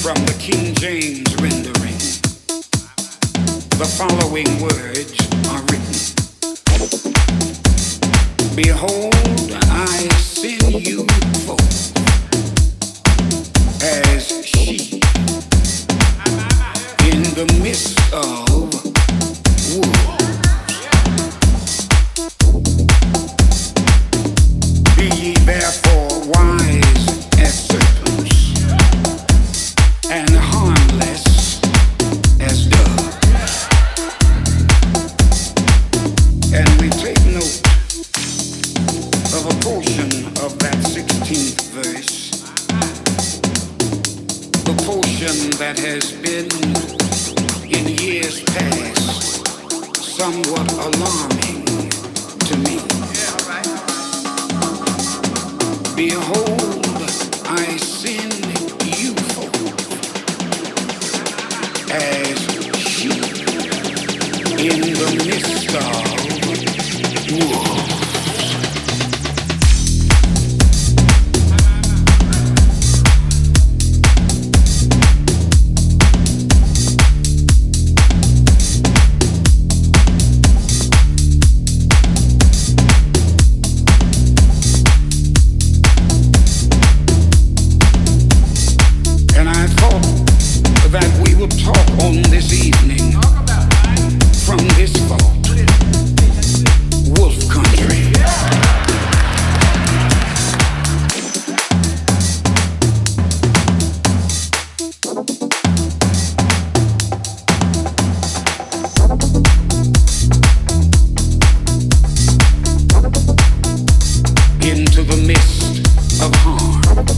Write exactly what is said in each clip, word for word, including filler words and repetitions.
From the King James rendering, the following words are written. Behold, I send you forth as sheep in the midst of wolves. Be ye therefore wise as serpents and harmless as doves. And we take note of a portion of that sixteenth verse, the portion that has been in years past somewhat alarming to me. Behold, I send you forth as sheep in the midst of wolves. Talk on this evening from this vault, Wolf Country. Into the midst of harm.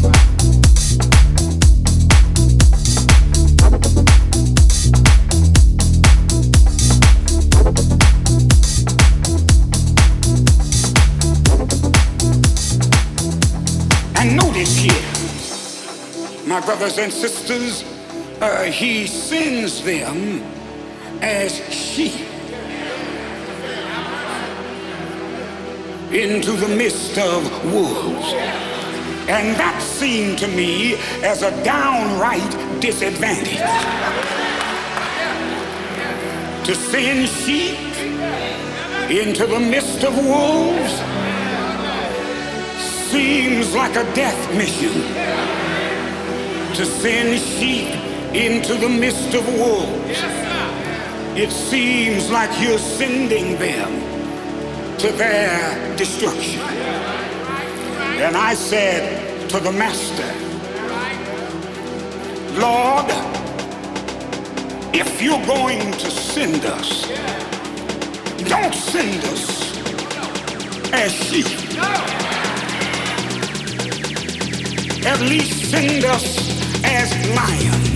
My brothers and sisters, uh, he sends them as sheep into the midst of wolves. And that seemed to me as a downright disadvantage. To send sheep into the midst of wolves seems like a death mission. To send sheep into the midst of wolves, it seems like you're sending them to their destruction. And I said to the master, Lord, if you're going to send us, don't send us as sheep. At least send us as lions.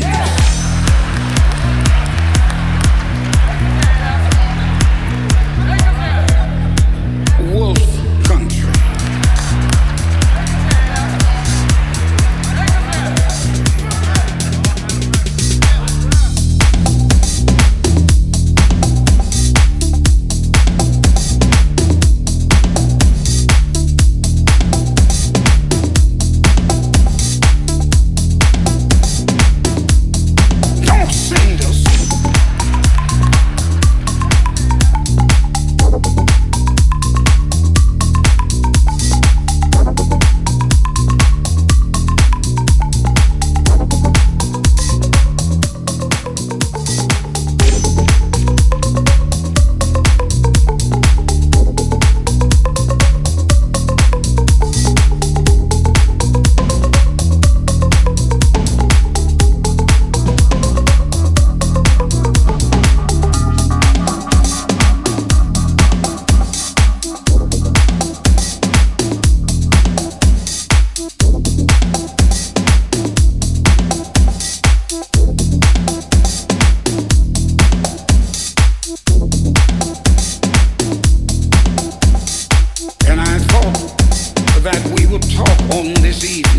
Wolf Country. That we will talk on this evening